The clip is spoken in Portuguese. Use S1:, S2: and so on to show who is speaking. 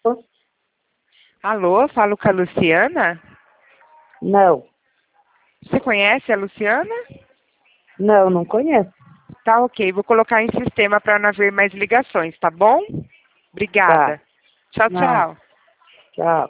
S1: Alô, falo com a Luciana?
S2: Não,
S1: Você conhece a Luciana?
S2: não conheço.
S1: Tá ok, vou colocar em sistema para não haver mais ligações, tá bom?
S2: Tá,
S1: Obrigada. Tchau,
S2: não,
S1: tchau.
S2: tchau.